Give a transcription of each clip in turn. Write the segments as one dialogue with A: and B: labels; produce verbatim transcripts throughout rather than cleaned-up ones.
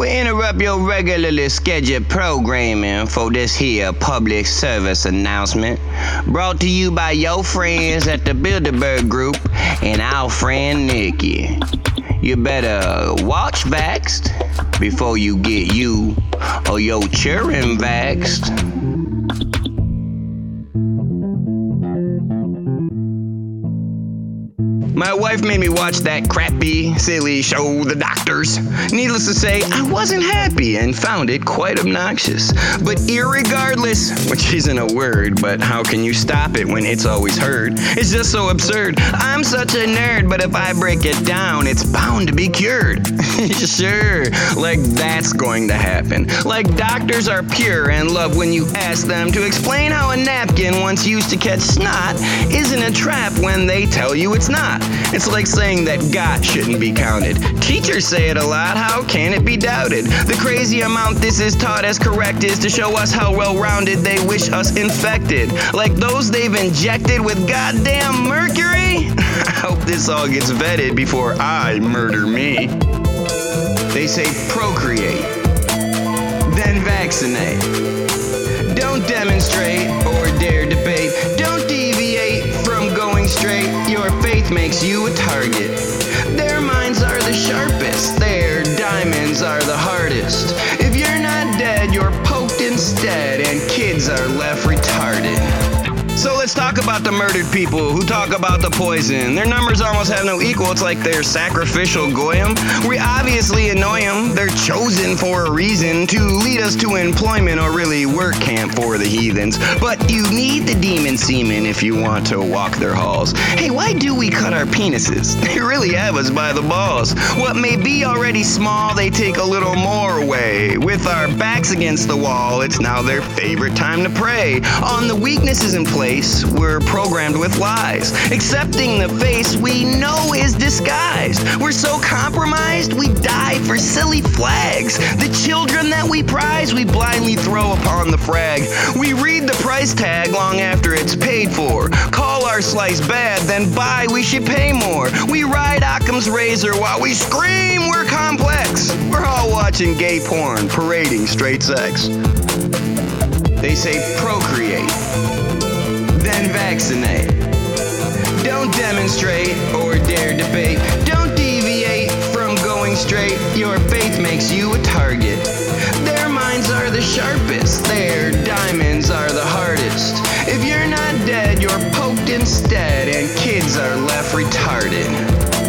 A: We interrupt your regularly scheduled programming for this here public service announcement, brought to you by your friends at the Bilderberg Group and our friend Nikki. You better watch vaxxed before you get you or your children vaxxed. My wife made me watch that crappy, silly show, The Doctors. Needless to say, I wasn't happy and found it quite obnoxious. But irregardless, which isn't a word, but how can you stop it when it's always heard? It's just so absurd. I'm such a nerd, but if I break it down, it's bound to be cured. Sure, like that's going to happen. Like doctors are pure and love when you ask them to explain how a napkin once used to catch snot isn't a trap when they tell you it's not. It's like saying that God shouldn't be counted. Teachers say it a lot, how can it be doubted? The crazy amount this is taught as correct is to show us how well-rounded they wish us infected. Like those they've injected with goddamn mercury? I hope this all gets vetted before I murder me. They say procreate, then vaccinate. Don't demonstrate or dare debate. Don't deviate from going straight. Your faith makes you a target. Their minds are the sharpest. Their diamonds are the hardest. If you're not dead, you're poked instead, and kids are left retarded. So let's talk about the murdered people who talk about the poison. Their numbers almost have no equal. It's like they're sacrificial goyim. We obviously annoy them. They're chosen for a reason to lead us to employment or really work camp for the heathens. But you need the demon semen if you want to walk their halls. Hey, why do we cut our penises? They really have us by the balls. What may be already small, they take a little more away. With our backs against the wall, it's now their favorite time to prey on the weaknesses in place. We're programmed with lies. Accepting the face we know is disguised. We're so compromised, we die for silly flags. The children that we prize, we blindly throw upon the frag. We read the price tag long after it's paid for. Call our slice bad, then buy, we should pay more. We ride Occam's razor while we scream we're complex. We're all watching gay porn, parading straight sex. They say procreate, then vaccinate. Don't demonstrate or dare debate. Don't deviate from going straight. Your faith makes you a target. Their minds are the sharpest. Their diamonds are the hardest. If you're not dead, you're poked instead, and kids are left retarded.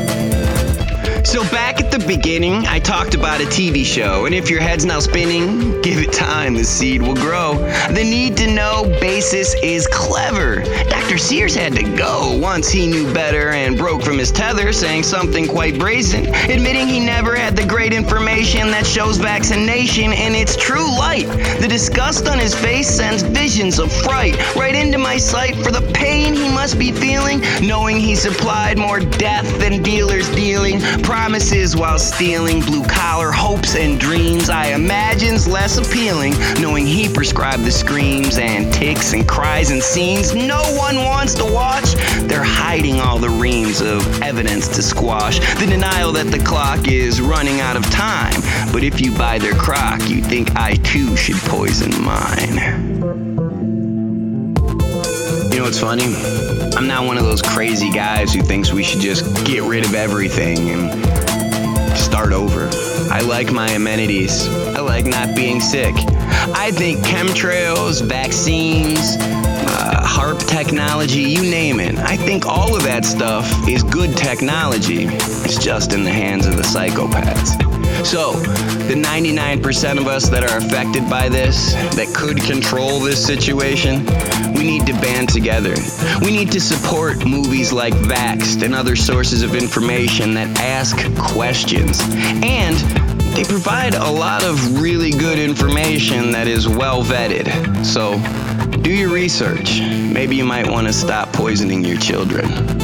A: So back at the beginning, I talked about a T V show, and if your head's now spinning, give it time, the seed will grow. The need-to-know basis is clever. Doctor Sears had to go once he knew better and broke from his tether, saying something quite brazen, admitting he never had the great information that shows vaccination in its true light. The disgust on his face sends visions of fright right into my sight for the pain he must be feeling, knowing he supplied more death than dealers dealing. Promises while stealing blue-collar hopes and dreams I imagine's less appealing, knowing he prescribed the screams and ticks and cries and scenes no one wants to watch. They're hiding all the reams of evidence to squash the denial that the clock is running out of time. But if you buy their crock, you think I too should poison mine. You know what's funny? I'm not one of those crazy guys who thinks we should just get rid of everything and start over. I like my amenities. I like not being sick. I think chemtrails, vaccines, uh, HARP technology, you name it. I think all of that stuff is good technology. It's just in the hands of the psychopaths. So, the ninety-nine percent of us that are affected by this, that could control this situation, we need to band together. We need to support movies like Vaxxed and other sources of information that ask questions. And they provide a lot of really good information that is well vetted. So, do your research. Maybe you might want to stop poisoning your children.